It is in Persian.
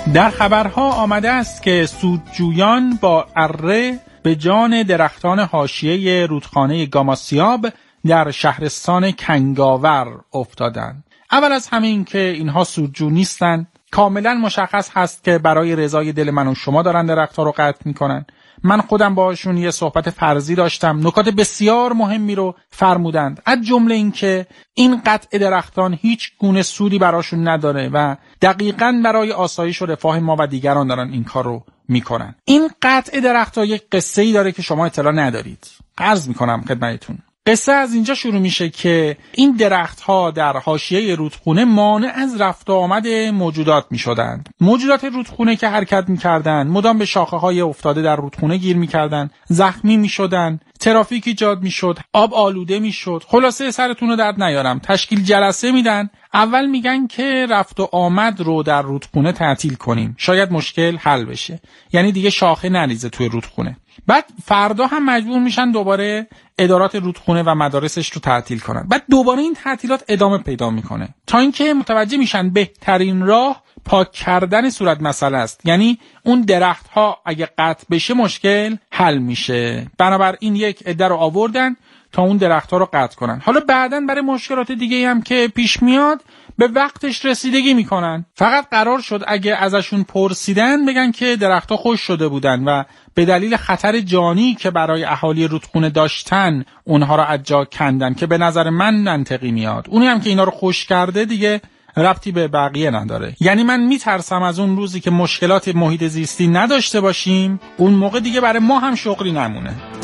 در خبرها آمده است که سودجویان با اره به جان درختان حاشیه رودخانه گاماسیاب در شهرستان کنگاور افتادند. اول از همه این که اینها سودجو نیستند. کاملا مشخص هست که برای رضای دل من و شما دارن درخت‌ها رو قطع میکنن. من خودم باهاشون یه صحبت فرضی داشتم، نکات بسیار مهمی رو فرمودند، از جمله این که این قطع درختان هیچ گونه سودی براشون نداره و دقیقاً برای آسایش و رفاه ما و دیگران دارن این کار رو میکنن. این قطع درخت‌ها یک قصه‌ای داره که شما اطلاع ندارید. عرض میکنم خدمتتون. قصه از اینجا شروع میشه که این درخت‌ها در حاشیه رودخونه مانع از رفت و آمد موجودات میشدند. موجودات رودخونه که حرکت میکردند مدام به شاخه‌های افتاده در رودخونه گیر میکردند، زخمی میشدند، ترافیک ایجاد میشد، آب آلوده میشد. خلاصه سرتون رو درد نیارم، تشکیل جلسه میدن. اول میگن که رفت و آمد رو در رودخونه تعطیل کنیم، شاید مشکل حل بشه، یعنی دیگه شاخه نریزه توی رودخونه. بعد فردا هم مجبور میشن دوباره ادارات رودخونه و مدارسش رو تعطیل کنن. بعد دوباره این تعطیلات ادامه پیدا میکنه تا اینکه متوجه میشن بهترین راه پاک کردن صورت مسئله است، یعنی اون درخت ها اگه قطع بشه مشکل حل میشه. بنابراین یک عده رو آوردن تا اون درخت ها رو قطع کنن. حالا بعداً برای مشکلات دیگه هم که پیش میاد به وقتش رسیدگی میکنن. فقط قرار شد اگه ازشون پرسیدن بگن که درخت‌ها خشک شده بودن و به دلیل خطر جانی که برای اهالی رودخونه داشتن اونها رو از جا کندن، که به نظر من منطقی میاد. اونی هم که اینا رو خشک کرده دیگه ربطی به بقیه نداره. یعنی من میترسم از اون روزی که مشکلات محیط زیستی نداشته باشیم، اون موقع دیگه برای ما هم شغلی نمونه.